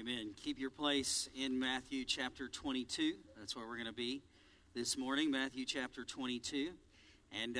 Amen. Keep your place in Matthew chapter 22. That's where we're going to be this morning, Matthew chapter 22. And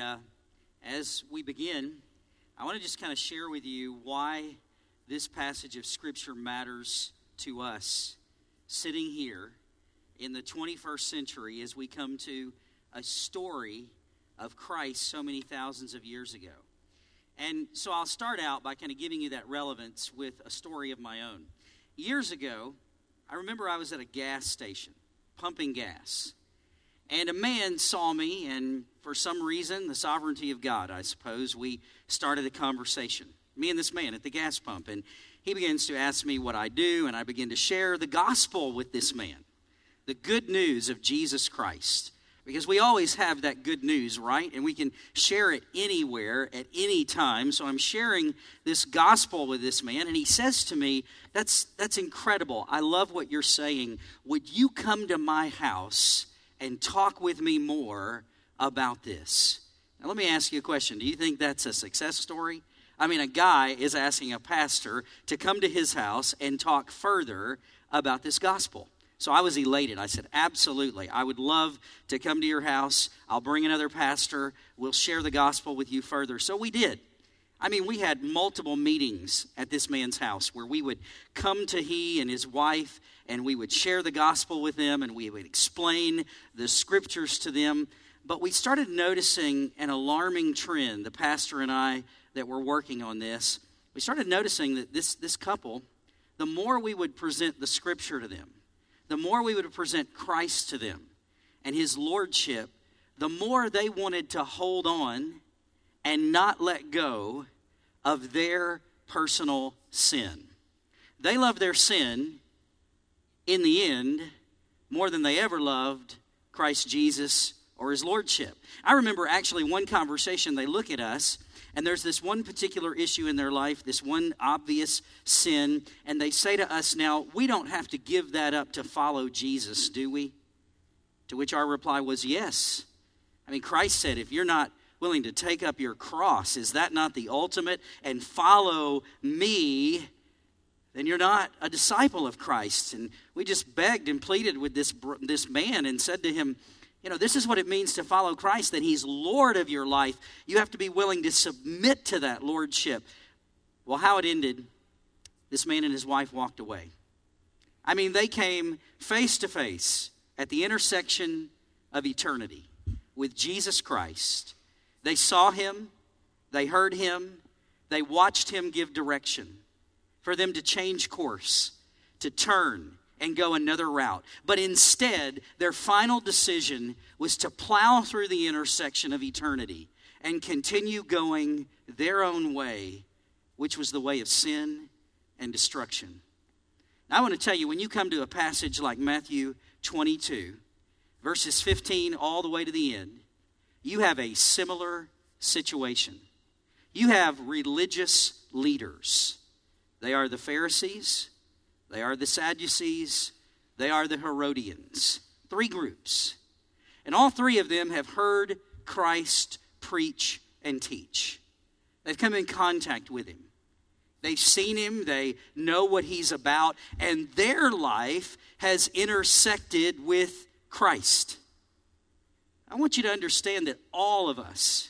as we begin, I want to just kind of share with you why this passage of Scripture matters to us sitting here in the 21st century as we come to a story of Christ so many thousands of years ago. And so I'll start out by kind of giving you that relevance with a story of my own. Years ago, I remember I was at a gas station, pumping gas. And a man saw me, and for some reason, the sovereignty of God, I suppose, we started a conversation. Me and this man at the gas pump. And he begins to ask me what I do, and I begin to share the gospel with this man. The good news of Jesus Christ. Because we always have that good news, right? And we can share it anywhere, at any time. So I'm sharing this gospel with this man, and he says to me, that's incredible. I love what you're saying. Would you come to my house and talk with me more about this? Now let me ask you a question. Do you think that's a success story? I mean, a guy is asking a pastor to come to his house and talk further about this gospel. So I was elated. I said, absolutely. I would love to come to your house. I'll bring another pastor. We'll share the gospel with you further. So we did. I mean, we had multiple meetings at this man's house where we would come to he and his wife, and we would share the gospel with them, and we would explain the scriptures to them. But we started noticing an alarming trend, the pastor and I that were working on this. We started noticing that this couple, the more we would present the scripture to them, the more we would present Christ to them and his lordship, the more they wanted to hold on and not let go of their personal sin. They loved their sin in the end more than they ever loved Christ Jesus or his lordship. I remember actually one conversation, they look at us, and there's this one particular issue in their life, this one obvious sin, and they say to us now, we don't have to give that up to follow Jesus, do we? To which our reply was yes. I mean, Christ said, if you're not willing to take up your cross, is that not the ultimate? And follow me, then you're not a disciple of Christ. And we just begged and pleaded with this man and said to him, you know, this is what it means to follow Christ, that he's Lord of your life. You have to be willing to submit to that lordship. Well, how it ended, this man and his wife walked away. I mean, they came face to face at the intersection of eternity with Jesus Christ. They saw him, they heard him, they watched him give direction for them to change course, to turn and go another route. But instead, their final decision was to plow through the intersection of eternity and continue going their own way, which was the way of sin and destruction. Now, I want to tell you, when you come to a passage like Matthew 22, verses 15 all the way to the end, you have a similar situation. You have religious leaders. They are the Pharisees, they are the Sadducees, they are the Herodians. 3 groups. And all 3 of them have heard Christ preach and teach. They've come in contact with him. They've seen him, they know what he's about, and their life has intersected with Christ. I want you to understand that all of us,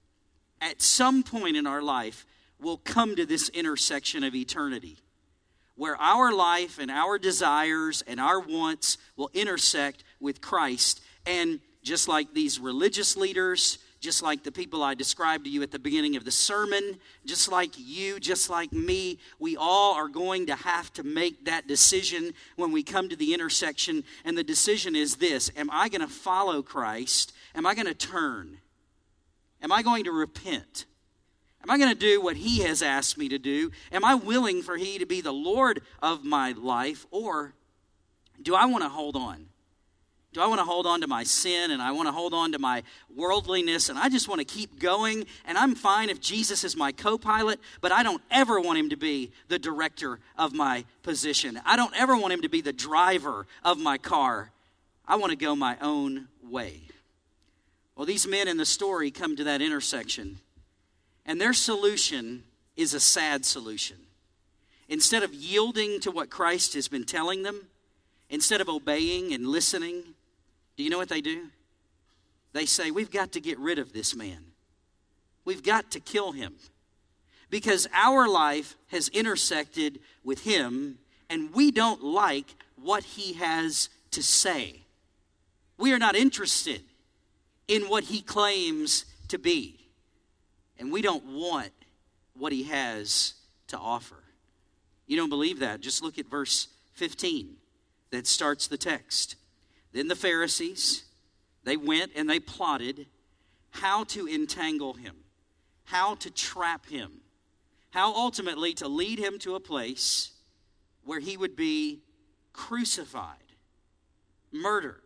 at some point in our life, will come to this intersection of eternity, where our life and our desires and our wants will intersect with Christ. And just like these religious leaders, just like the people I described to you at the beginning of the sermon, just like you, just like me, we all are going to have to make that decision when we come to the intersection. And the decision is this: am I going to follow Christ? Am I going to turn? Am I going to repent? Am I going to do what he has asked me to do? Am I willing for he to be the Lord of my life? Or do I want to hold on? Do I want to hold on to my sin, and I want to hold on to my worldliness, and I just want to keep going, and I'm fine if Jesus is my co-pilot, but I don't ever want him to be the director of my position. I don't ever want him to be the driver of my car. I want to go my own way. Well, these men in the story come to that intersection, and their solution is a sad solution. instead of yielding to what Christ has been telling them, instead of obeying and listening, do you know what they do? They say, we've got to get rid of this man. We've got to kill him. Because our life has intersected with him, and we don't like what he has to say. We are not interested in what he claims to be. And we don't want what he has to offer. You don't believe that? Just look at verse 15 that starts the text. Then the Pharisees, they went and they plotted how to entangle him, how to trap him, how ultimately to lead him to a place where he would be crucified, murdered.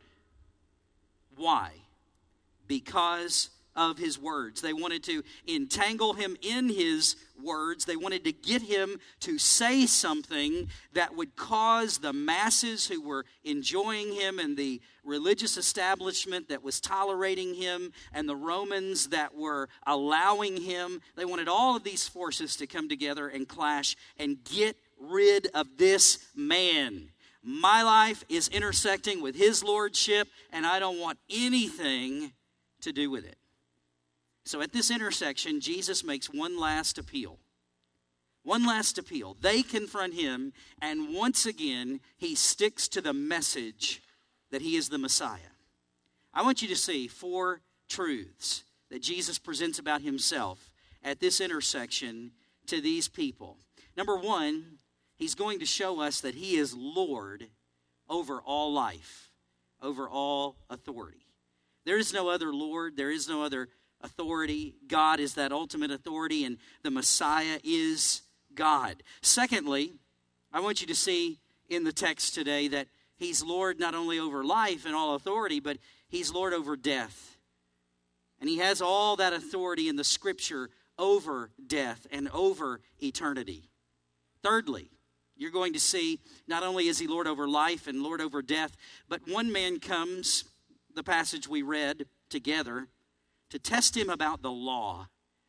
Why? Because of his words. They wanted to entangle him in his words. They wanted to get him to say something that would cause the masses who were enjoying him and the religious establishment that was tolerating him and the Romans that were allowing him. They wanted all of these forces to come together and clash and get rid of this man. My life is intersecting with his lordship, and I don't want anything to do with it. So at this intersection, Jesus makes one last appeal. One last appeal. They confront him, and once again, he sticks to the message that he is the Messiah. I want you to see 4 truths that Jesus presents about himself at this intersection to these people. Number 1, he's going to show us that he is Lord over all life, over all authority. There is no other Lord. There is no other authority. God is that ultimate authority, and the Messiah is God. Secondly, I want you to see in the text today that he's Lord not only over life and all authority, but he's Lord over death. And he has all that authority in the Scripture over death and over eternity. Thirdly, you're going to see not only is he Lord over life and Lord over death, but one man comes, the passage we read together, to test him about the law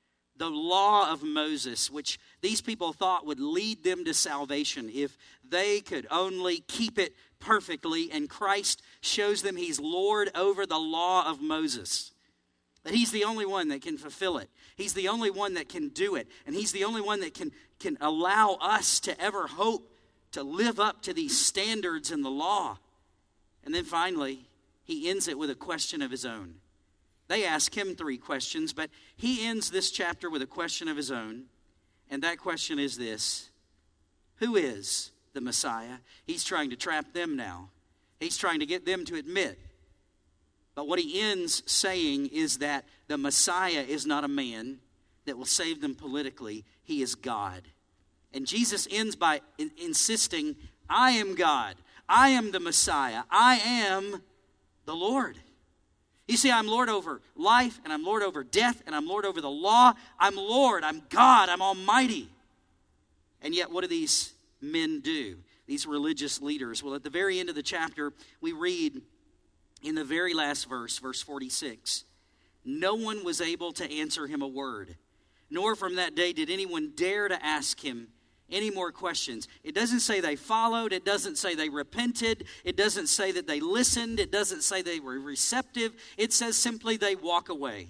of Moses, which these people thought would lead them to salvation if they could only keep it perfectly. And Christ shows them he's Lord over the law of Moses, that he's the only one that can fulfill it. He's the only one that can do it. And he's the only one that can allow us to ever hope to live up to these standards in the law. And then finally, he ends it with a question of his own. They ask him 3 questions, but he ends this chapter with a question of his own. And that question is this: who is the Messiah? He's trying to trap them now. He's trying to get them to admit. But what he ends saying is that the Messiah is not a man that will save them politically. He is God. And Jesus ends by insisting, I am God. I am the Messiah. I am the Lord. You see, I'm Lord over life, and I'm Lord over death, and I'm Lord over the law. I'm Lord, I'm God, I'm Almighty. And yet, what do these men do? These religious leaders? Well, at the very end of the chapter, we read in the very last verse, verse 46, no one was able to answer him a word, nor from that day did anyone dare to ask him any more questions. It doesn't say they followed. It doesn't say they repented. It doesn't say that they listened. It doesn't say they were receptive. It says simply they walk away,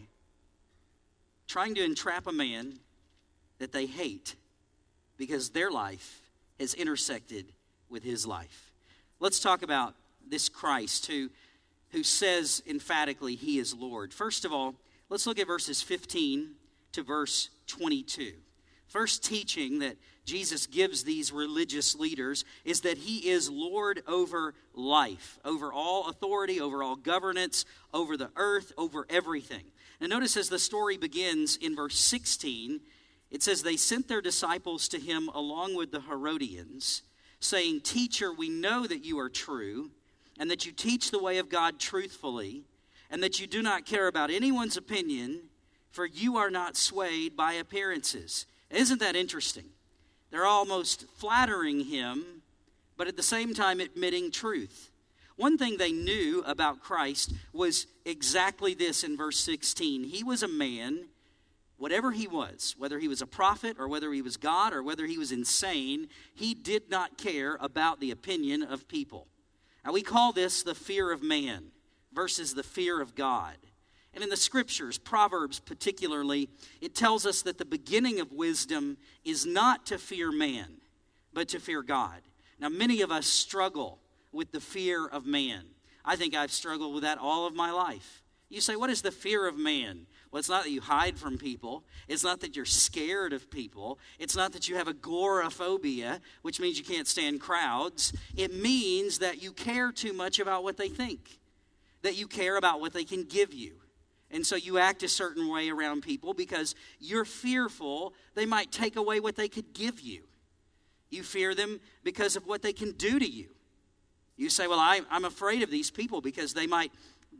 trying to entrap a man that they hate because their life has intersected with his life. Let's talk about this Christ who says emphatically he is Lord. First of all, let's look at verses 15 to verse 22. First teaching that Jesus gives these religious leaders is that he is Lord over life, over all authority, over all governance, over the earth, over everything. Now notice as the story begins in verse 16, it says, they sent their disciples to him along with the Herodians, saying, Teacher, we know that you are true, and that you teach the way of God truthfully, and that you do not care about anyone's opinion, for you are not swayed by appearances. Isn't that interesting? They're almost flattering him, but at the same time admitting truth. One thing they knew about Christ was exactly this in verse 16. He was a man whatever he was, whether he was a prophet or whether he was God or whether he was insane, he did not care about the opinion of people. Now, we call this the fear of man versus the fear of God. And in the scriptures, Proverbs particularly, it tells us that the beginning of wisdom is not to fear man, but to fear God. Now, many of us struggle with the fear of man. I think I've struggled with that all of my life. You say, what is the fear of man? Well, it's not that you hide from people. It's not that you're scared of people. It's not that you have agoraphobia, which means you can't stand crowds. It means that you care too much about what they think, that you care about what they can give you. And so you act a certain way around people because you're fearful they might take away what they could give you. You fear them because of what they can do to you. You say, well, I'm afraid of these people because they might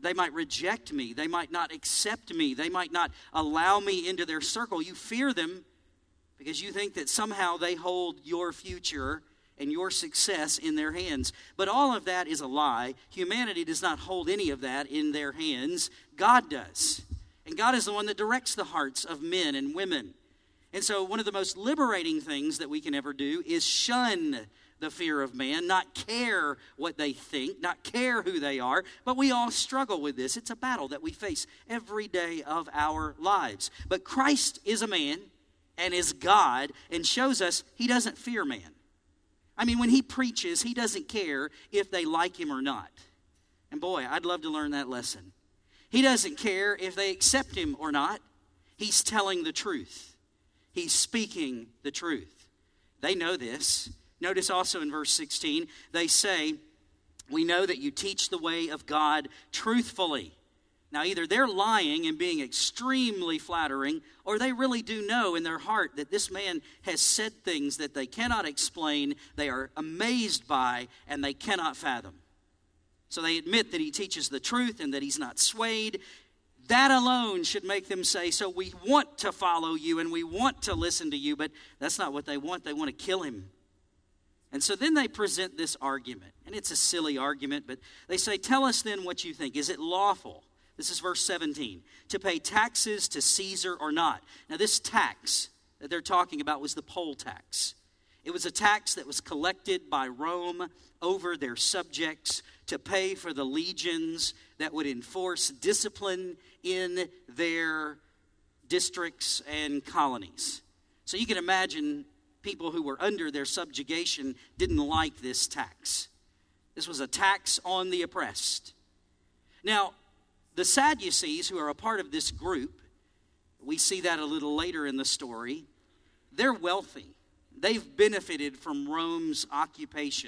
reject me. They might not accept me. They might not allow me into their circle. You fear them because you think that somehow they hold your future and your success in their hands. But all of that is a lie. Humanity does not hold any of that in their hands. God does. And God is the one that directs the hearts of men and women. And so one of the most liberating things that we can ever do is shun the fear of man, not care what they think, not care who they are. But we all struggle with this. It's a battle that we face every day of our lives. But Christ is a man and is God and shows us he doesn't fear man. I mean, when he preaches, he doesn't care if they like him or not. And boy, I'd love to learn that lesson. He doesn't care if they accept him or not. He's telling the truth. He's speaking the truth. They know this. Notice also in verse 16, they say, we know that you teach the way of God truthfully. Now, either they're lying and being extremely flattering, or they really do know in their heart that this man has said things that they cannot explain, they are amazed by, and they cannot fathom. So they admit that he teaches the truth and that he's not swayed. That alone should make them say, so we want to follow you and we want to listen to you, but that's not what they want. They want to kill him. And so then they present this argument, and it's a silly argument, but they say, tell us then what you think. Is it lawful? This is verse 17. To pay taxes to Caesar or not? Now this tax that they're talking about was the poll tax. It was a tax that was collected by Rome over their subjects to pay for the legions that would enforce discipline in their districts and colonies. So you can imagine people who were under their subjugation didn't like this tax. This was a tax on the oppressed. Now, the Sadducees, who are a part of this group, we see that a little later in the story, they're wealthy. They've benefited from Rome's occupation.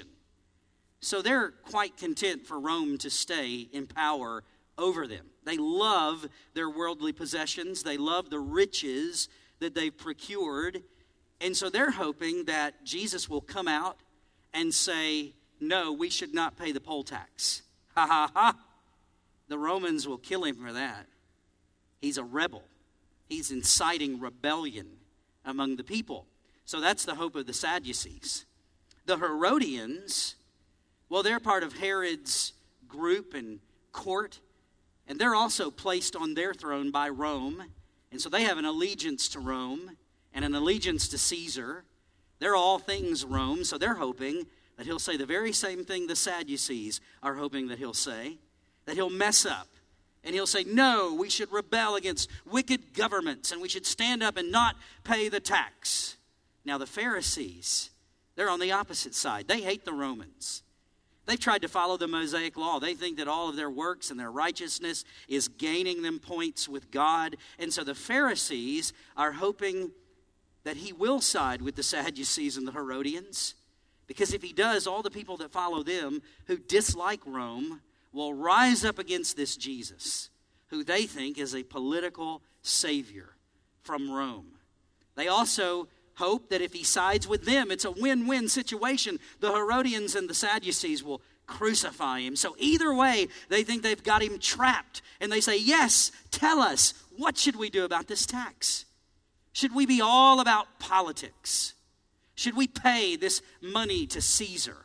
So they're quite content for Rome to stay in power over them. They love their worldly possessions. They love the riches that they've procured. And so they're hoping that Jesus will come out and say, no, we should not pay the poll tax. Ha ha ha. The Romans will kill him for that. He's a rebel. He's inciting rebellion among the people. So that's the hope of the Sadducees. The Herodians, well, they're part of Herod's group and court, and they're also placed on their throne by Rome. And so they have an allegiance to Rome and an allegiance to Caesar. They're all things Rome, so they're hoping that he'll say the very same thing the Sadducees are hoping that he'll say. That he'll mess up and he'll say, no, we should rebel against wicked governments and we should stand up and not pay the tax. Now the Pharisees, they're on the opposite side. They hate the Romans. They've tried to follow the Mosaic law. They think that all of their works and their righteousness is gaining them points with God. And so the Pharisees are hoping that he will side with the Sadducees and the Herodians. Because if he does, all the people that follow them who dislike Rome will rise up against this Jesus, who they think is a political savior from Rome. They also hope that if he sides with them, it's a win-win situation. The Herodians and the Sadducees will crucify him. So either way, they think they've got him trapped. And they say, yes, tell us, what should we do about this tax? Should we be all about politics? Should we pay this money to Caesar?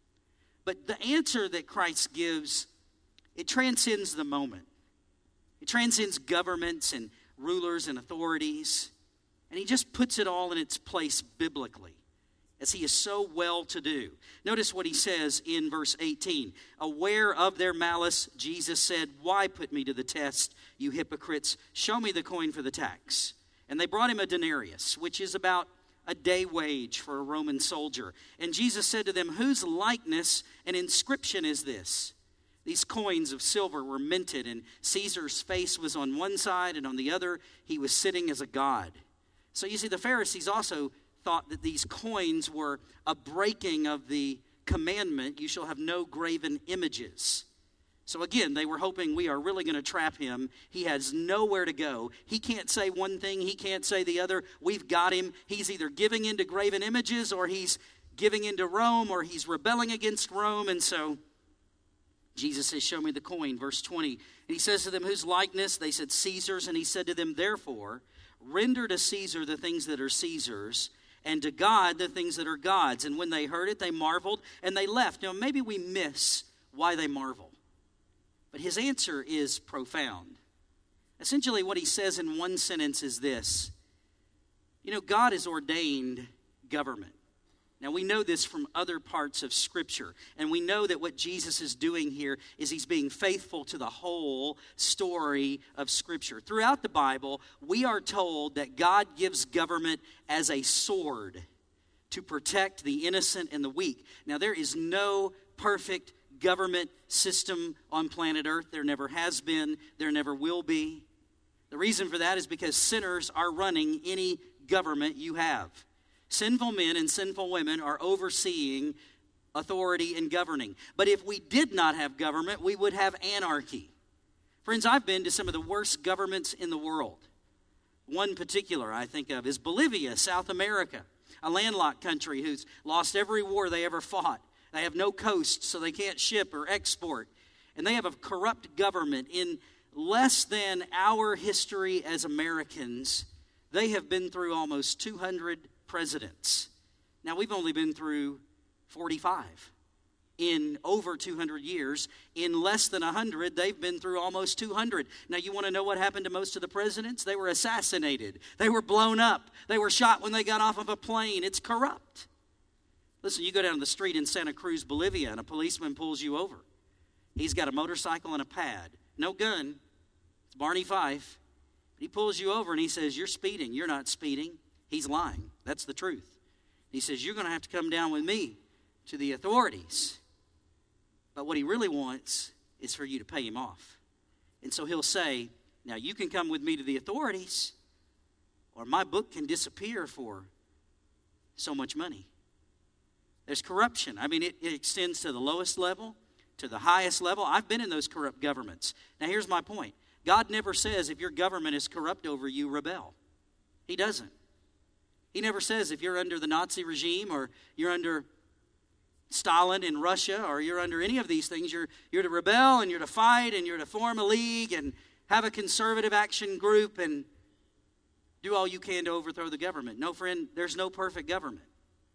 But the answer that Christ gives, it transcends the moment. It transcends governments and rulers and authorities. And he just puts it all in its place biblically, as he is so well to do. Notice what he says in verse 18. Aware of their malice, Jesus said, "Why put me to the test, you hypocrites? Show me the coin for the tax." And they brought him a denarius, which is about a day wage for a Roman soldier. And Jesus said to them, "Whose likeness and inscription is this?" These coins of silver were minted, and Caesar's face was on one side, and on the other he was sitting as a god. So you see, the Pharisees also thought that these coins were a breaking of the commandment, "You shall have no graven images." So again, they were hoping, we are really going to trap him. He has nowhere to go. He can't say one thing, he can't say the other. We've got him. He's either giving into graven images, or he's giving into Rome, or he's rebelling against Rome. And so Jesus says, "Show me the coin." Verse 20. And he says to them, "Whose likeness?" They said, "Caesar's." And he said to them, "Therefore, render to Caesar the things that are Caesar's, and to God the things that are God's." And when they heard it, they marveled, and they left. Now, maybe we miss why they marvel, but his answer is profound. Essentially, what he says in one sentence is this. God has ordained government. Now, we know this from other parts of Scripture, and we know that what Jesus is doing here is he's being faithful to the whole story of Scripture. Throughout the Bible, we are told that God gives government as a sword to protect the innocent and the weak. Now, there is no perfect government system on planet Earth. There never has been. There never will be. The reason for that is because sinners are running any government you have. Sinful men and sinful women are overseeing authority and governing. But if we did not have government, we would have anarchy. Friends, I've been to some of the worst governments in the world. One particular I think of is Bolivia, South America, a landlocked country who's lost every war they ever fought. They have no coast, so they can't ship or export. And they have a corrupt government. In less than our history as Americans, they have been through almost 200 presidents. Now, we've only been through 45. In over 200 years, in less than 100, they've been through almost 200. Now, you want to know what happened to most of the presidents? They were assassinated. They were blown up. They were shot when they got off of a plane. It's corrupt. Listen, you go down the street in Santa Cruz, Bolivia, and a policeman pulls you over. He's got a motorcycle and a pad. No gun. It's Barney Fife. He pulls you over and he says, "You're speeding." You're not speeding. He's lying. That's the truth. He says, "You're going to have to come down with me to the authorities." But what he really wants is for you to pay him off. And so he'll say, "Now you can come with me to the authorities, or my book can disappear for so much money." There's corruption. I mean, it extends to the lowest level, to the highest level. I've been in those corrupt governments. Now, here's my point. God never says if your government is corrupt over you, rebel. He doesn't. He never says if you're under the Nazi regime or you're under Stalin in Russia or you're under any of these things, you're to rebel and you're to fight and you're to form a league and have a conservative action group and do all you can to overthrow the government. No, friend, there's no perfect government.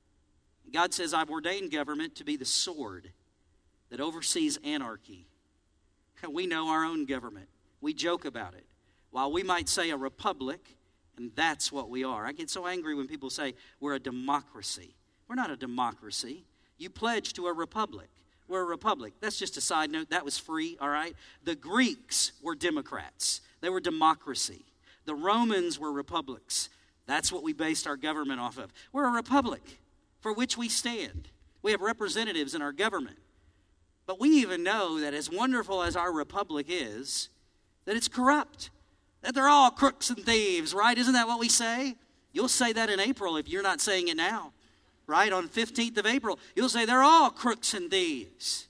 God says, "I've ordained government to be the sword that oversees anarchy." We know our own government. We joke about it. While we might say a republic, and that's what we are. I get so angry when people say we're a democracy. We're not a democracy. You pledge to a republic. We're a republic. That's just a side note. That was free, all right? The Greeks were democrats. They were democracy. The Romans were republics. That's what we based our government off of. We're a republic for which we stand. We have representatives in our government. But we even know that as wonderful as our republic is, that it's corrupt. That they're all crooks and thieves, right? Isn't that what we say? You'll say that in April if you're not saying it now, right? On 15th of April, you'll say they're all crooks and thieves.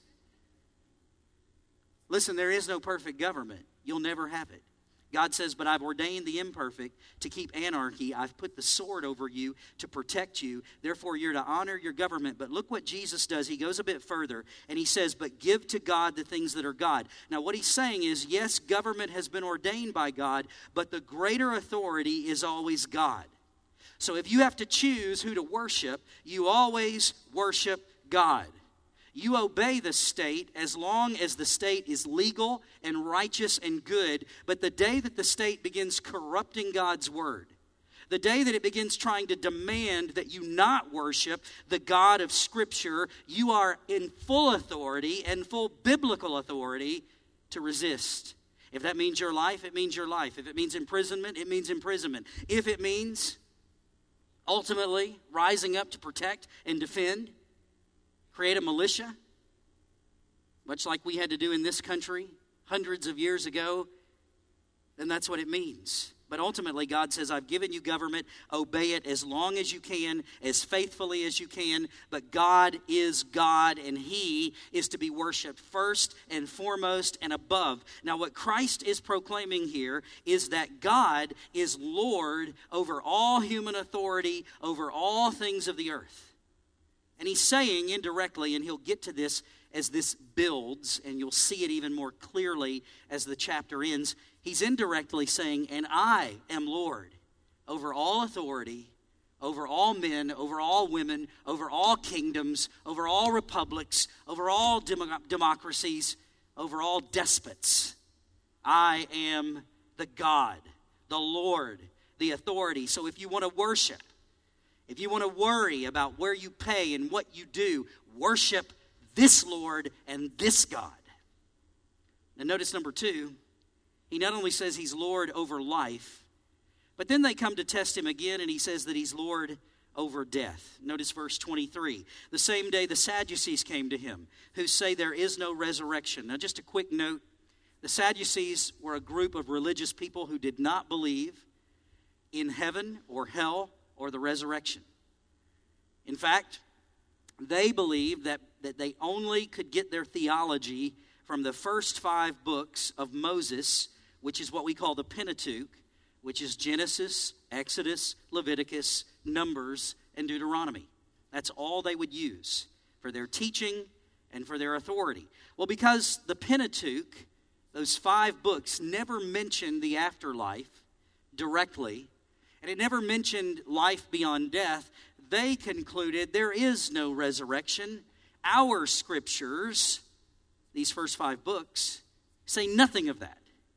Listen, there is no perfect government. You'll never have it. God says, "But I've ordained the imperfect to keep anarchy. I've put the sword over you to protect you. Therefore, you're to honor your government." But look what Jesus does. He goes a bit further, and he says, "But give to God the things that are God." Now, what he's saying is, yes, government has been ordained by God, but the greater authority is always God. So if you have to choose who to worship, you always worship God. You obey the state as long as the state is legal and righteous and good. But the day that the state begins corrupting God's word, the day that it begins trying to demand that you not worship the God of Scripture, you are in full authority and full biblical authority to resist. If that means your life, it means your life. If it means imprisonment, it means imprisonment. If it means ultimately rising up to protect and defend, create a militia, much like we had to do in this country hundreds of years ago, then that's what it means. But ultimately, God says, I've given you government. Obey it as long as you can, as faithfully as you can. But God is God, and He is to be worshiped first and foremost and above. Now, what Christ is proclaiming here is that God is Lord over all human authority, over all things of the earth. And He's saying indirectly, and He'll get to this as this builds, and you'll see it even more clearly as the chapter ends, He's indirectly saying, and I am Lord over all authority, over all men, over all women, over all kingdoms, over all republics, over all democracies, over all despots. I am the God, the Lord, the authority. So if you want to worship, if you want to worry about where you pay and what you do, worship this Lord and this God. Now notice number 2, He not only says He's Lord over life, but then they come to test Him again, and He says that He's Lord over death. Notice verse 23. The same day the Sadducees came to Him, who say there is no resurrection. Now just a quick note, the Sadducees were a group of religious people who did not believe in heaven or hell or the resurrection. In fact, they believed that they only could get their theology from the first 5 books of Moses, which is what we call the Pentateuch, which is Genesis, Exodus, Leviticus, Numbers, and Deuteronomy. That's all they would use for their teaching and for their authority. Well, because the Pentateuch, those 5 books, never mentioned the afterlife directly, and it never mentioned life beyond death, they concluded there is no resurrection. Our scriptures, these first 5 books, say nothing of that.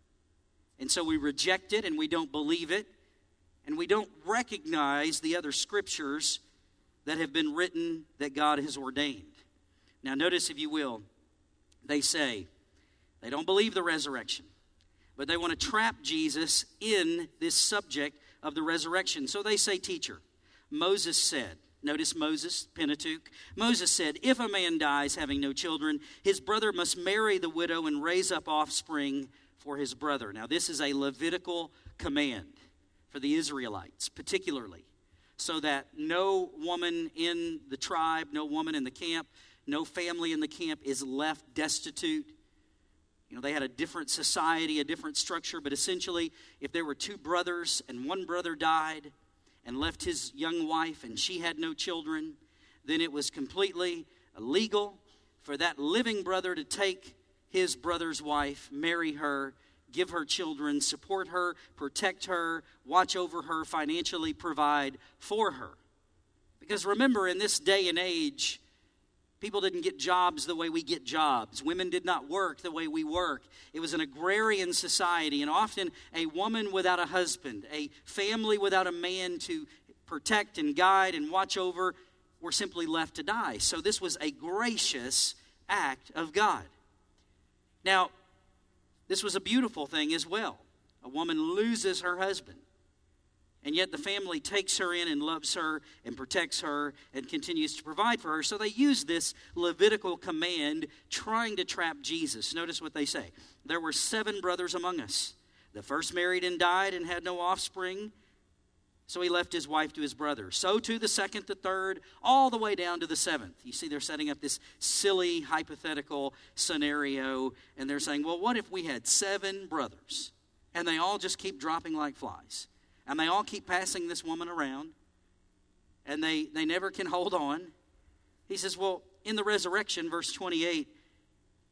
And so we reject it and we don't believe it, and we don't recognize the other scriptures that have been written that God has ordained. Now notice, if you will, they say they don't believe the resurrection, but they want to trap Jesus in this subject of the resurrection. So they say, teacher, Moses said, notice Moses, Pentateuch, Moses said, if a man dies having no children, his brother must marry the widow and raise up offspring for his brother. Now this is a Levitical command for the Israelites, particularly, so that no woman in the tribe, no woman in the camp, no family in the camp is left destitute. You know, they had a different society, a different structure, but essentially, if there were 2 brothers and one brother died and left his young wife and she had no children, then it was completely illegal for that living brother to take his brother's wife, marry her, give her children, support her, protect her, watch over her, financially provide for her. Because remember, in this day and age, people didn't get jobs the way we get jobs. Women did not work the way we work. It was an agrarian society, and often a woman without a husband, a family without a man to protect and guide and watch over, were simply left to die. So this was a gracious act of God. Now, this was a beautiful thing as well. A woman loses her husband, and yet the family takes her in and loves her and protects her and continues to provide for her. So they use this Levitical command trying to trap Jesus. Notice what they say. There were 7 brothers among us. The first married and died and had no offspring, so he left his wife to his brother. So too the second, the third, all the way down to the 7th. You see, they're setting up this silly hypothetical scenario, and they're saying, well, what if we had 7 brothers, and they all just keep dropping like flies? And they all keep passing this woman around, and they never can hold on. He says, well, in the resurrection, verse 28,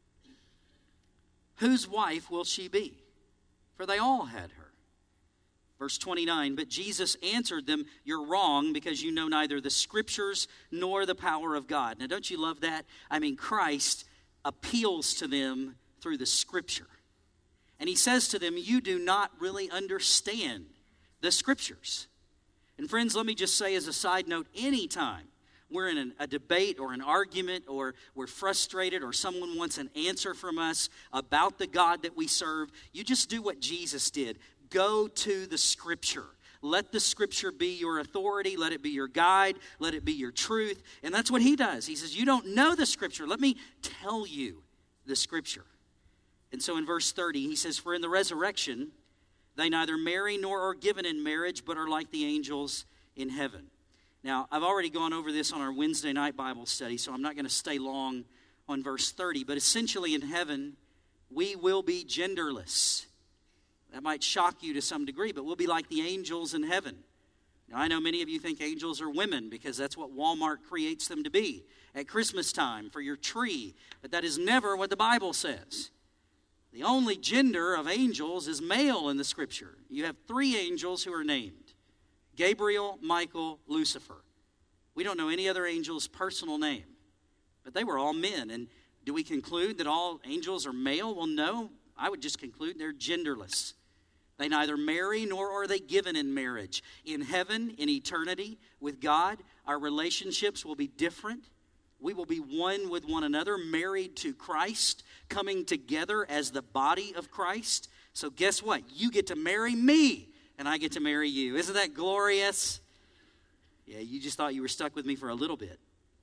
whose wife will she be? For they all had her. Verse 29, but Jesus answered them, you're wrong because you know neither the Scriptures nor the power of God. Now, don't you love that? I mean, Christ appeals to them through the Scripture. And he says to them, you do not really understand the Scriptures. And friends, let me just say as a side note, anytime we're in a debate or an argument or we're frustrated or someone wants an answer from us about the God that we serve, you just do what Jesus did. Go to the Scripture. Let the Scripture be your authority. Let it be your guide. Let it be your truth. And that's what he does. He says, you don't know the Scripture. Let me tell you the Scripture. And so in verse 30, he says, for in the resurrection, they neither marry nor are given in marriage, but are like the angels in heaven. Now, I've already gone over this on our Wednesday night Bible study, so I'm not going to stay long on verse 30. But essentially in heaven, we will be genderless. That might shock you to some degree, but we'll be like the angels in heaven. Now, I know many of you think angels are women because that's what Walmart creates them to be at Christmas time for your tree. But that is never what the Bible says. The only gender of angels is male in the Scripture. You have 3 angels who are named: Gabriel, Michael, Lucifer. We don't know any other angel's personal name, but they were all men. And do we conclude that all angels are male? Well, no. I would just conclude they're genderless. They neither marry nor are they given in marriage. In heaven, in eternity, with God, our relationships will be different. We will be one with one another, married to Christ, coming together as the body of Christ. So guess what? You get to marry me, and I get to marry you. Isn't that glorious? Yeah, you just thought you were stuck with me for a little bit.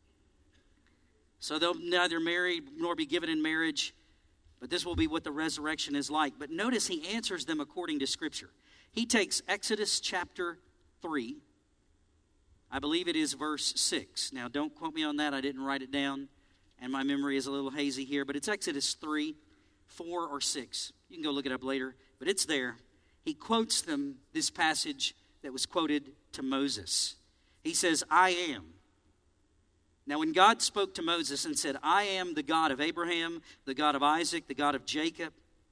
So they'll neither marry nor be given in marriage, but this will be what the resurrection is like. But notice he answers them according to Scripture. He takes Exodus chapter 3. I believe it is verse 6. Now, don't quote me on that. I didn't write it down, and my memory is a little hazy here. But it's Exodus 3, 4, or 6. You can go look it up later, but it's there. He quotes them this passage that was quoted to Moses. He says, I am. Now, when God spoke to Moses and said, I am the God of Abraham, the God of Isaac, the God of Jacob,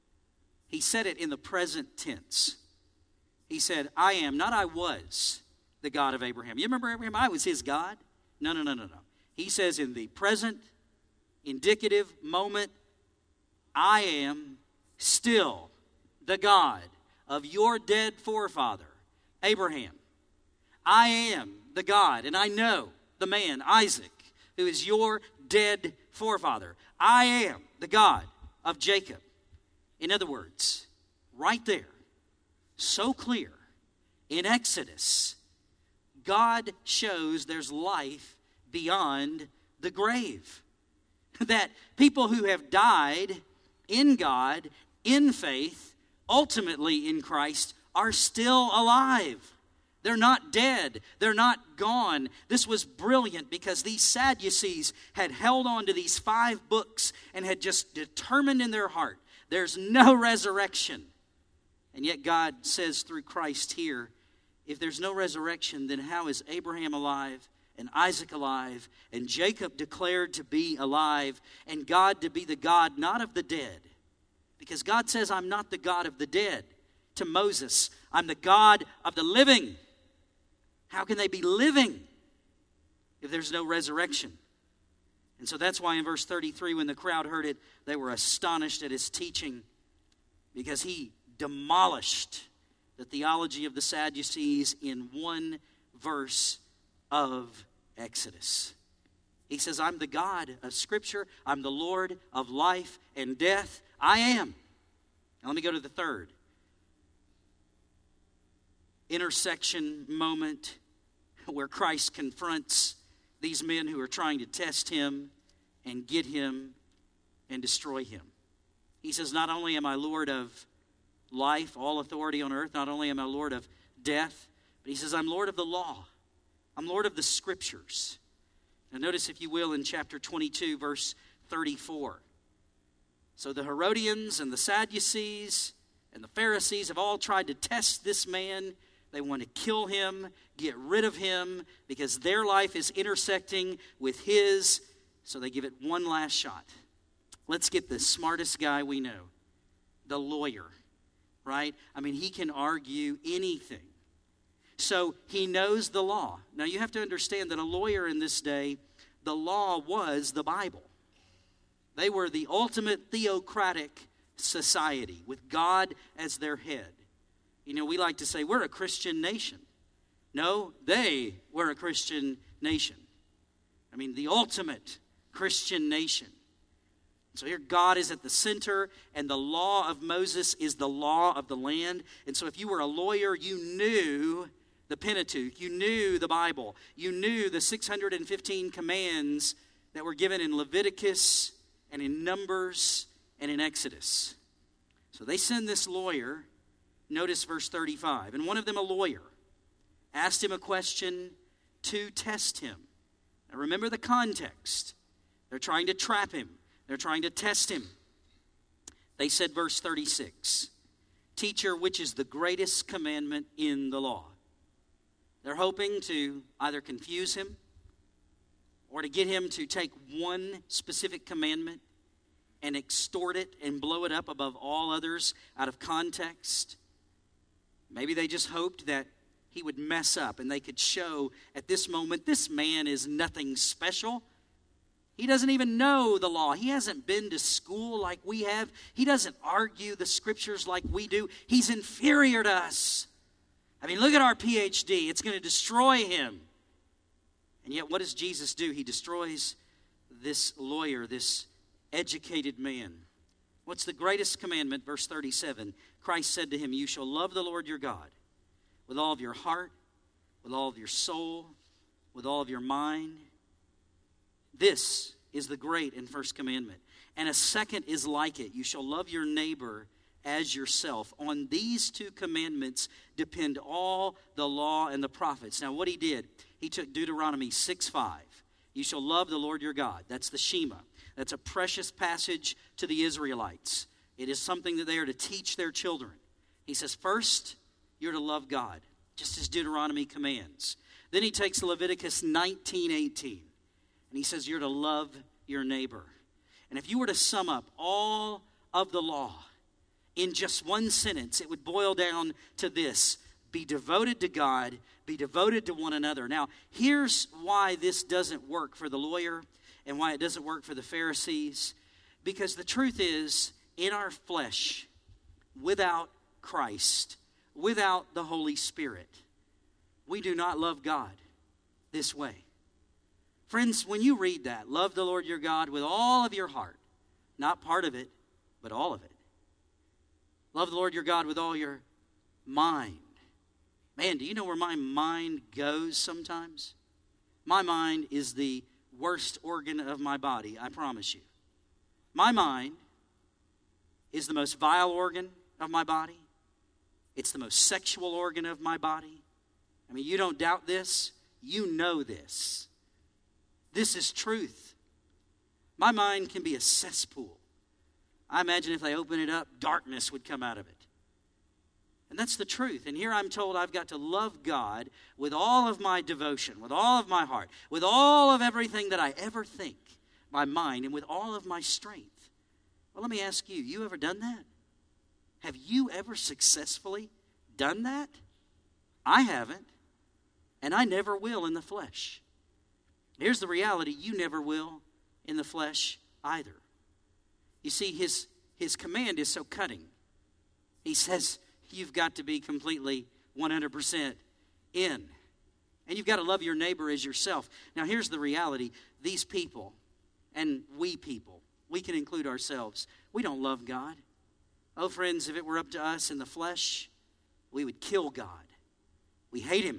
he said it in the present tense. He said, I am, not I was, the God of Abraham. You remember Abraham? I was his God? No. He says in the present, indicative moment, I am still the God of your dead forefather, Abraham. I am the God, and I know the man, Isaac, who is your dead forefather. I am the God of Jacob. In other words, right there, so clear, in Exodus, God shows there's life beyond the grave. That people who have died in God, in faith, ultimately in Christ, are still alive. They're not dead. They're not gone. This was brilliant because these Sadducees had held on to these 5 books and had just determined in their heart, there's no resurrection. And yet God says through Christ here, if there's no resurrection, then how is Abraham alive and Isaac alive and Jacob declared to be alive and God to be the God not of the dead? Because God says, I'm not the God of the dead. To Moses, I'm the God of the living. How can they be living if there's no resurrection? And so that's why in verse 33, when the crowd heard it, they were astonished at his teaching because he demolished the theology of the Sadducees in one verse of Exodus. He says, I'm the God of Scripture. I'm the Lord of life and death. I am. Now let me go to the third intersection moment where Christ confronts these men who are trying to test him and get him and destroy him. He says, not only am I Lord of life, all authority on earth, not only am I Lord of death, but he says, I'm Lord of the law. I'm Lord of the Scriptures. Now notice, if you will, in chapter 22, verse 34. So the Herodians and the Sadducees and the Pharisees have all tried to test this man. They want to kill him, get rid of him, because their life is intersecting with his. So they give it one last shot. Let's get the smartest guy we know, the lawyer. right? I mean, he can argue anything. So he knows the law. Now you have to understand that a lawyer in this day, the law was the Bible. They were the ultimate theocratic society with God as their head. You know, we like to say we're a Christian nation. No, they were a Christian nation. I mean, the ultimate Christian nation. So here God is at the center, and the law of Moses is the law of the land. And so if you were a lawyer, you knew the Pentateuch, you knew the Bible, you knew the 615 commands that were given in Leviticus and in Numbers and in Exodus. So they send this lawyer, notice verse 35, and one of them, a lawyer, asked him a question to test him. Now remember the context. They're trying to trap him. They're trying to test him. They said, verse 36, "Teacher, which is the greatest commandment in the law?" They're hoping to either confuse him or to get him to take one specific commandment and extort it and blow it up above all others out of context. Maybe they just hoped that he would mess up and they could show at this moment, this man is nothing special. He doesn't even know the law. He hasn't been to school like we have. He doesn't argue the scriptures like we do. He's inferior to us. I mean, look at our PhD. It's going to destroy him. And yet, what does Jesus do? He destroys this lawyer, this educated man. What's the greatest commandment? Verse 37. Christ said to him, "You shall love the Lord your God with all of your heart, with all of your soul, with all of your mind." This is the great and first commandment. And a second is like it. You shall love your neighbor as yourself. On these two commandments depend all the law and the prophets. Now what he did, he took Deuteronomy 6:5. You shall love the Lord your God. That's the Shema. That's a precious passage to the Israelites. It is something that they are to teach their children. He says, first, you're to love God, just as Deuteronomy commands. Then he takes Leviticus 19:18, and he says, you're to love your neighbor. And if you were to sum up all of the law in just one sentence, it would boil down to this: be devoted to God, be devoted to one another. Now, here's why this doesn't work for the lawyer and why it doesn't work for the Pharisees. Because the truth is, in our flesh, without Christ, without the Holy Spirit, we do not love God this way. Friends, when you read that, love the Lord your God with all of your heart, not part of it, but all of it. Love the Lord your God with all your mind. Man, do you know where my mind goes sometimes? My mind is the worst organ of my body, I promise you. My mind is the most vile organ of my body. It's the most sexual organ of my body. I mean, you don't doubt this. You know this. This is truth. My mind can be a cesspool. I imagine if they open it up, darkness would come out of it. And that's the truth. And here I'm told I've got to love God with all of my devotion, with all of my heart, with all of everything that I ever think, my mind, and with all of my strength. Well, let me ask you, you ever done that? Have you ever successfully done that? I haven't, and I never will in the flesh. Here's the reality: you never will in the flesh either. You see, his command is so cutting. He says, you've got to be completely 100% in. And you've got to love your neighbor as yourself. Now, here's the reality. These people, and we people, we can include ourselves, we don't love God. Oh, friends, if it were up to us in the flesh, we would kill God. We hate him.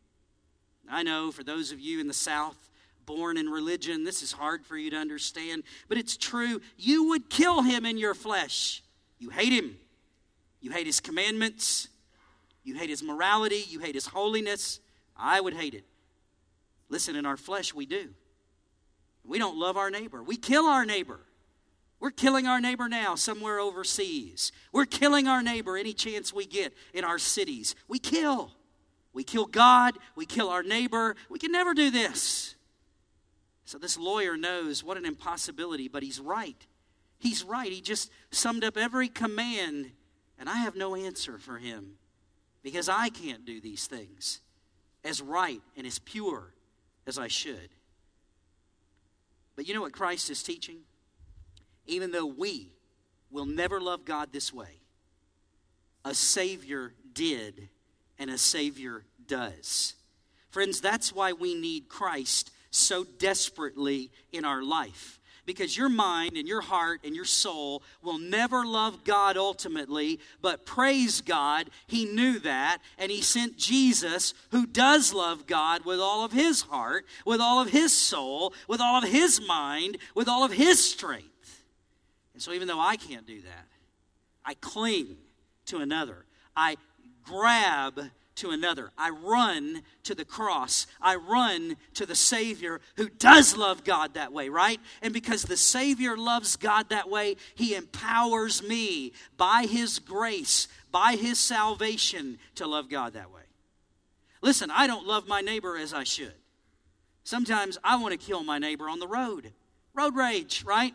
I know for those of you in the South, born in religion, this is hard for you to understand, but it's true. You would kill him in your flesh. You hate him. You hate his commandments. You hate his morality. You hate his holiness. I would hate it. Listen, in our flesh we do. We don't love our neighbor. We kill our neighbor. We're killing our neighbor now somewhere overseas. We're killing our neighbor any chance we get in our cities. We kill. We kill God. We kill our neighbor. We can never do this. So this lawyer knows what an impossibility, but he's right. He's right. He just summed up every command And I have no answer for him because I can't do these things as right and as pure as I should. But you know what Christ is teaching? Even though we will never love God this way, a Savior did and a Savior does. Friends, that's why we need Christ so desperately in our life. Because your mind and your heart and your soul will never love God ultimately, but praise God, He knew that, and He sent Jesus, who does love God with all of His heart, with all of His soul, with all of His mind, with all of His strength. And so even though I can't do that, I cling to another. I grab to another. I run to the cross. I run to the Savior who does love God that way, right? And because the Savior loves God that way, He empowers me by His grace, by His salvation to love God that way. Listen, I don't love my neighbor as I should. Sometimes I want to kill my neighbor on the road. Road rage, right?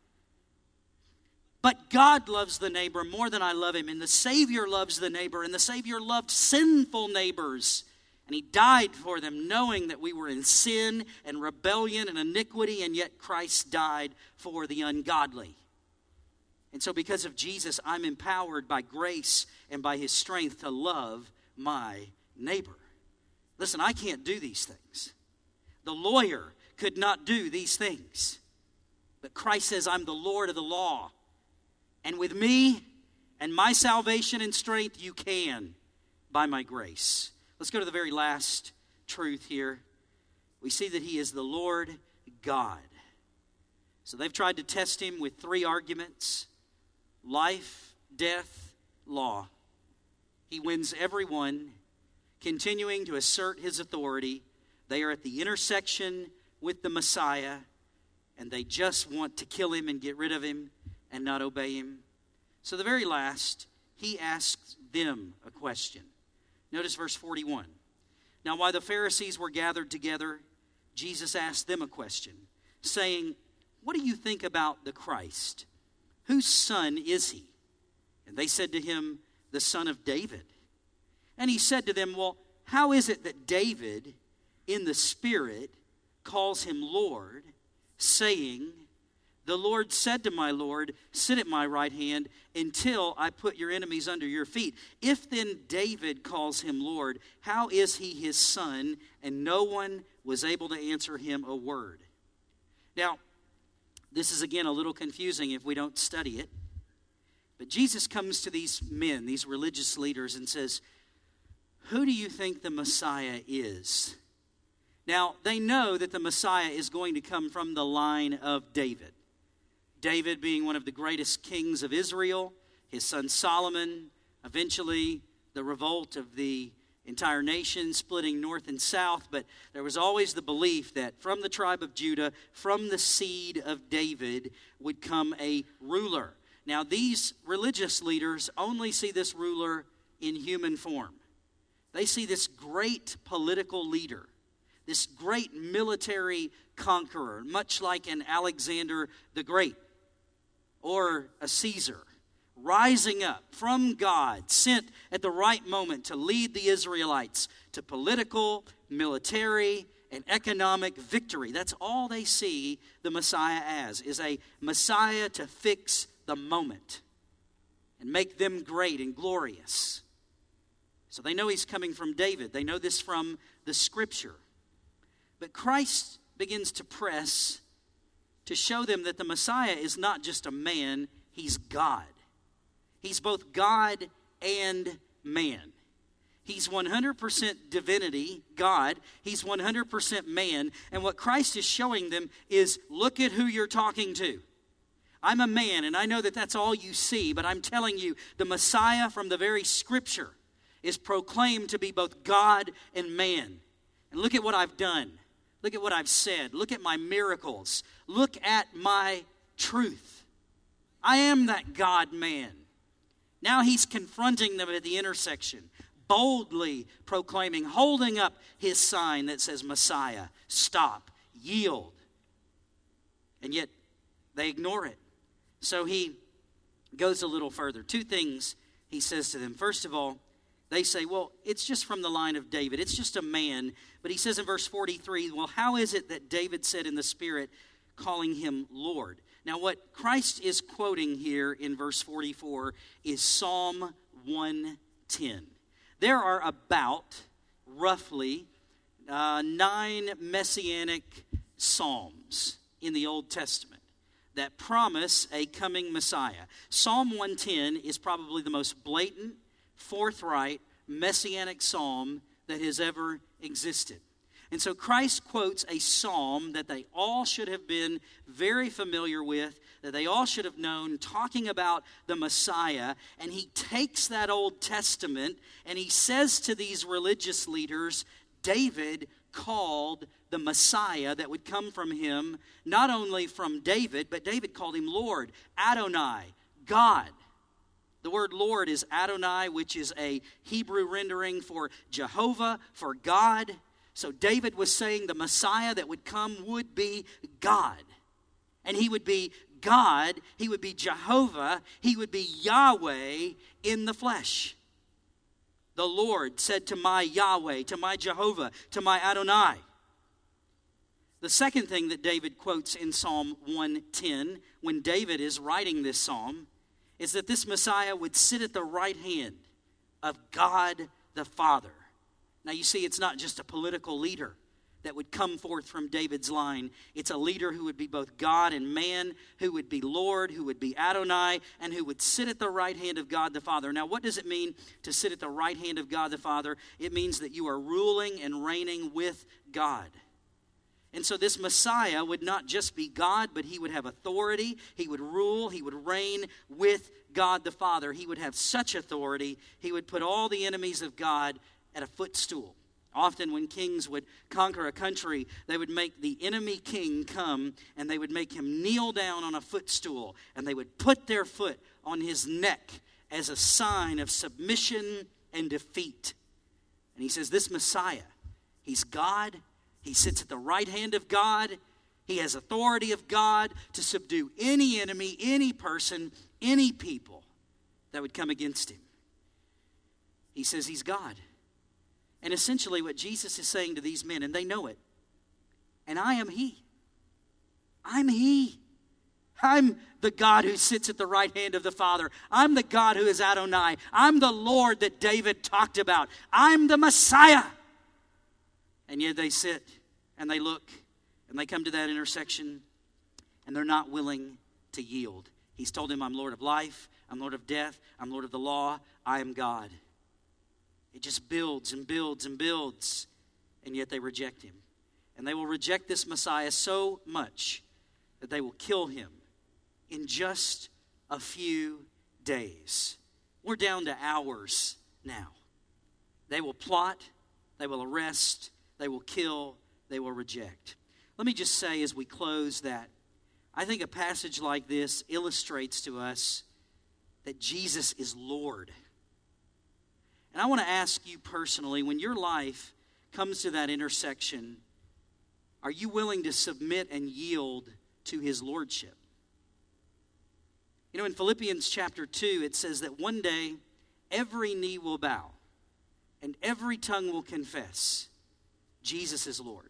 But God loves the neighbor more than I love him. And the Savior loves the neighbor. And the Savior loved sinful neighbors. And He died for them, knowing that we were in sin and rebellion and iniquity. And yet Christ died for the ungodly. And so because of Jesus, I'm empowered by grace and by His strength to love my neighbor. Listen, I can't do these things. The lawyer could not do these things. But Christ says, I'm the Lord of the law. And with me and my salvation and strength, you can by my grace. Let's go to the very last truth here. We see that He is the Lord God. So they've tried to test Him with 3 arguments: life, death, law. He wins every one, continuing to assert His authority. They are at the intersection with the Messiah, and they just want to kill Him and get rid of Him and not obey Him. So the very last, He asks them a question. Notice verse 41. Now while the Pharisees were gathered together, Jesus asked them a question, saying, what do you think about the Christ? Whose son is He? And they said to Him, the son of David. And He said to them, well, how is it that David in the Spirit calls Him Lord, saying, the Lord said to my Lord, sit at my right hand until I put your enemies under your feet. If then David calls Him Lord, how is He His son? And no one was able to answer him a word. Now, this is again a little confusing if we don't study it. But Jesus comes to these men, these religious leaders, and says, who do you think the Messiah is? Now, they know that the Messiah is going to come from the line of David. David being one of the greatest kings of Israel, his son Solomon, eventually the revolt of the entire nation splitting north and south. But there was always the belief that from the tribe of Judah, from the seed of David, would come a ruler. Now these religious leaders only see this ruler in human form. They see this great political leader, this great military conqueror, much like an Alexander the Great or a Caesar, rising up from God, sent at the right moment to lead the Israelites to political, military, and economic victory. That's all they see the Messiah as, is a Messiah to fix the moment and make them great and glorious. So they know He's coming from David. They know this from the Scripture. But Christ begins to press to show them that the Messiah is not just a man, He's God. He's both God and man. He's 100% divinity, God. He's 100% man. And what Christ is showing them is, look at who you're talking to. I'm a man, and I know that that's all you see, but I'm telling you, the Messiah from the very Scripture is proclaimed to be both God and man. And look at what I've done. Look at what I've said. Look at my miracles. Look at my truth. I am that God-man. Now He's confronting them at the intersection, boldly proclaiming, holding up His sign that says Messiah, stop, yield. And yet they ignore it. So He goes a little further. 2 things he says to them. First of all, they say, well, it's just from the line of David. It's just a man. But he says in verse 43, well, how is it that David said in the Spirit, calling him Lord? Now, what Christ is quoting here in verse 44 is Psalm 110. There are about, roughly, 9 messianic psalms in the Old Testament that promise a coming Messiah. Psalm 110 is probably the most blatant, forthright, messianic psalm that has ever existed. And so Christ quotes a psalm that they all should have been very familiar with, that they all should have known, talking about the Messiah. And he takes that Old Testament and he says to these religious leaders, David called the Messiah that would come from him, not only from David, but David called him Lord, Adonai, God. The word Lord is Adonai, which is a Hebrew rendering for Jehovah, for God. So David was saying the Messiah that would come would be God. And he would be God, he would be Jehovah, he would be Yahweh in the flesh. The Lord said to my Yahweh, to my Jehovah, to my Adonai. The second thing that David quotes in Psalm 110, when David is writing this psalm, is that this Messiah would sit at the right hand of God the Father. Now you see, it's not just a political leader that would come forth from David's line. It's a leader who would be both God and man, who would be Lord, who would be Adonai, and who would sit at the right hand of God the Father. Now what does it mean to sit at the right hand of God the Father? It means that you are ruling and reigning with God. And so this Messiah would not just be God, but he would have authority, he would rule, he would reign with God the Father. He would have such authority, he would put all the enemies of God at a footstool. Often when kings would conquer a country, they would make the enemy king come and they would make him kneel down on a footstool and they would put their foot on his neck as a sign of submission and defeat. And he says this Messiah, he's God, he sits at the right hand of God, he has authority of God to subdue any enemy, any person, any people that would come against him. He says he's God. And essentially what Jesus is saying to these men, and they know it, and I am he. I'm he. I'm the God who sits at the right hand of the Father. I'm the God who is Adonai. I'm the Lord that David talked about. I'm the Messiah. And yet they sit and they look and they come to that intersection and they're not willing to yield. He's told him, I'm Lord of life, I'm Lord of death, I'm Lord of the law, I am God. It just builds and builds and builds, and yet they reject him. And they will reject this Messiah so much that they will kill him in just a few days. We're down to hours now. They will plot, they will arrest, they will kill, they will reject. Let me just say as we close that I think a passage like this illustrates to us that Jesus is Lord. And I want to ask you personally, when your life comes to that intersection, are you willing to submit and yield to his lordship? You know, in Philippians chapter 2, it says that one day every knee will bow and every tongue will confess Jesus is Lord.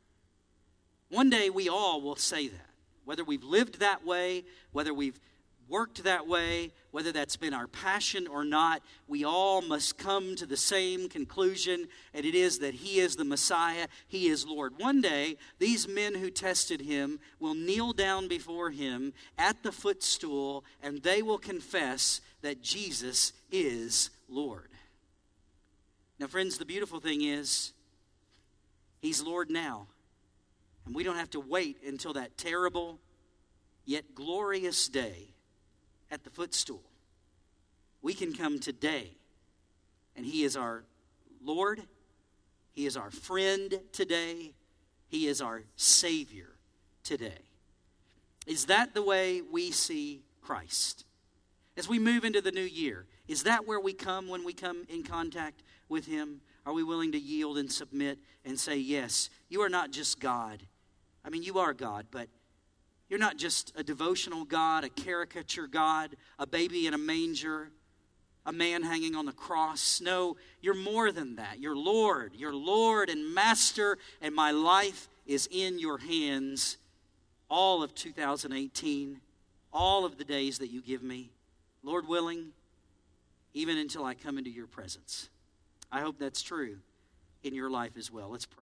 One day we all will say that. Whether we've lived that way, whether we've worked that way, whether that's been our passion or not, we all must come to the same conclusion, and it is that he is the Messiah, he is Lord. One day, these men who tested him will kneel down before him at the footstool, and they will confess that Jesus is Lord. Now, friends, the beautiful thing is, he's Lord now, and we don't have to wait until that terrible yet glorious day at the footstool. We can come today, and he is our Lord, he is our friend today, he is our Savior today. Is that the way we see Christ? As we move into the new year, is that where we come when we come in contact with him? Are we willing to yield and submit and say, yes, you are not just God. I mean, you are God, but you're not just a devotional God, a caricature God, a baby in a manger. a man hanging on the cross. No, you're more than that. You're Lord and Master, and my life is in your hands all of 2018, all of the days that you give me. Lord willing, even until I come into your presence. I hope that's true in your life as well. Let's pray.